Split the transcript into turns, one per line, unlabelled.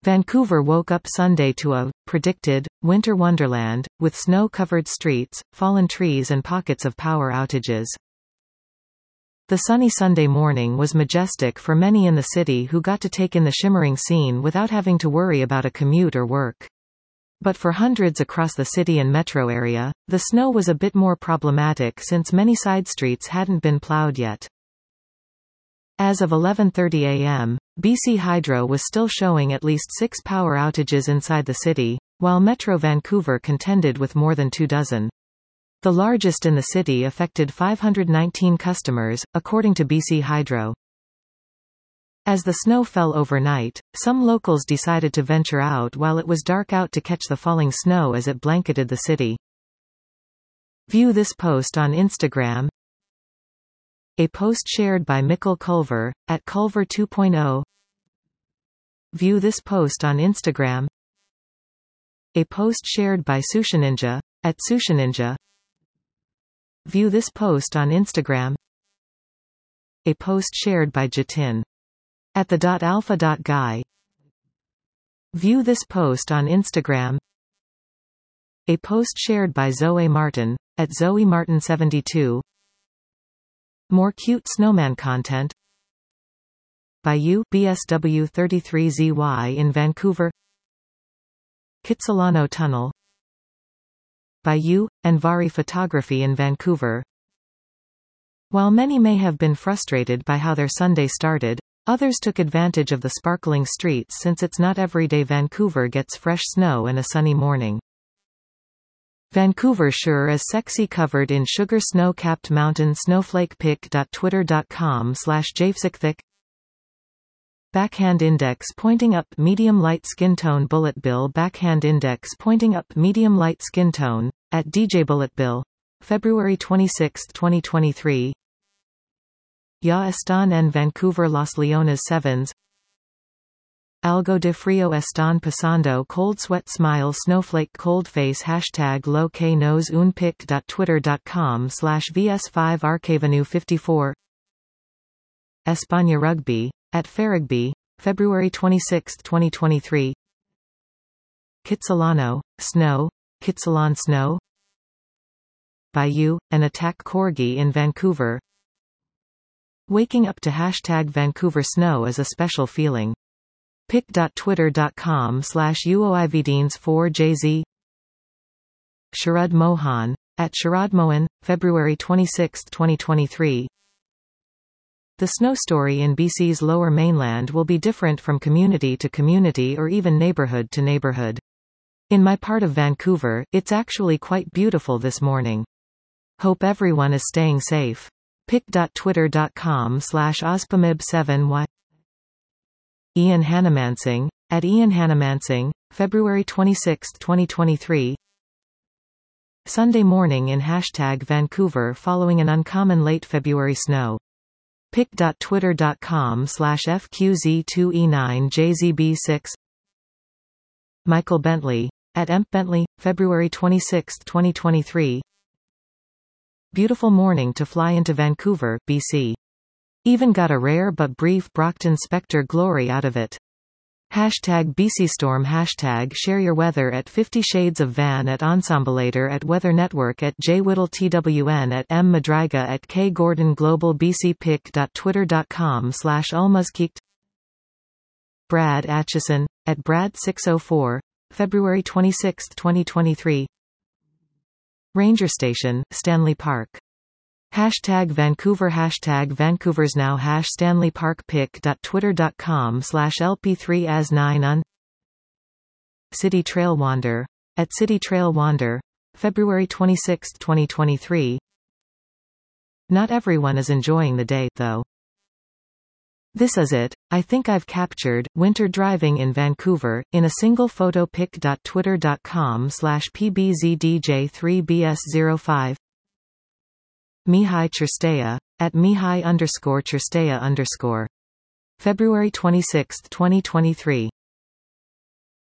Vancouver woke up Sunday to a predicted winter wonderland, with snow-covered streets, fallen trees and pockets of power outages. The sunny Sunday morning was majestic for many in the city who got to take in the shimmering scene without having to worry about a commute or work. But for hundreds across the city and metro area, the snow was a bit more problematic since many side streets hadn't been plowed yet. As of 11:30 a.m., BC Hydro was still showing at least 6 power outages inside the city, while Metro Vancouver contended with more than 24. The largest in the city affected 519 customers, according to BC Hydro. As the snow fell overnight, some locals decided to venture out while it was dark out to catch the falling snow as it blanketed the city. View this post on Instagram. A post shared by Mikkel Culver, at Culver 2.0. View this post on Instagram. A post shared by Sushininja, at Sushininja. View this post on Instagram. A post shared by Jatin, at the.alpha.guy. View this post on Instagram. A post shared by Zoe Martin, at Zoe Martin 72. More cute snowman content by you, BSW33ZY in Vancouver. Kitsilano Tunnel by you, Anvari Photography in Vancouver. While many may have been frustrated by how their Sunday started, others took advantage of the sparkling streets since it's not every day Vancouver gets fresh snow and a sunny morning. Vancouver sure is sexy, covered in sugar, snow-capped mountain snowflake. pic.twitter.com/javesicthick. Backhand index pointing up, medium light skin tone. Bullet bill backhand index pointing up, medium light skin tone, at DJ Bullet Bill. February 26, 2023. Ya están en Vancouver Los Leones Sevens. Algo de frío están pasando, cold sweat smile snowflake cold face hashtag lo que nos un pic.twitter.com/vs5 arcavenue 54. España Rugby, at Farragby, February 26, 2023. Kitsilano, snow, Kitsilon snow. By you, an attack corgi in Vancouver. Waking up to hashtag Vancouver snow is a special feeling. pic.twitter.com/uoivdeans4jz. Sharad Mohan, at Sharad Mohan, February 26, 2023. The snow story in BC's Lower Mainland will be different from community to community or even neighborhood to neighborhood. In my part of Vancouver, it's actually quite beautiful this morning. Hope everyone is staying safe. pic.twitter.com/ospamib7y. Ian Hannamansing, at Ian Hannamansing, February 26, 2023. Sunday morning in hashtag Vancouver following an uncommon late February snow. pic.twitter.com/fqz2e9jzb6. Michael Bentley, at Bentley, February 26, 2023. Beautiful morning to fly into Vancouver, BC. Even got a rare but brief Brockton Spectre glory out of it. Hashtag BC Storm. Hashtag share your weather at 50 Shades of Van, at Ensemblator, at Weather Network, at J Whittle TWN, at M Madraga, at K Gordon Global BC. pic.twitter.com/almuzkeeked. Brad Atchison, at Brad604, February 26, 2023. Ranger Station, Stanley Park. Hashtag Vancouver. Hashtag Vancouver's now. Stanley Park. pic.twitter.com/lp3as9un. City Trail Wander, at City Trail Wander, February 26, 2023. Not everyone is enjoying the day, though. This is it, I think I've captured, winter driving in Vancouver, in a single photo. pic.twitter.com/pbzdj3bs05. Mihai Chersteia, at Mihai_Chersteia_. February 26, 2023.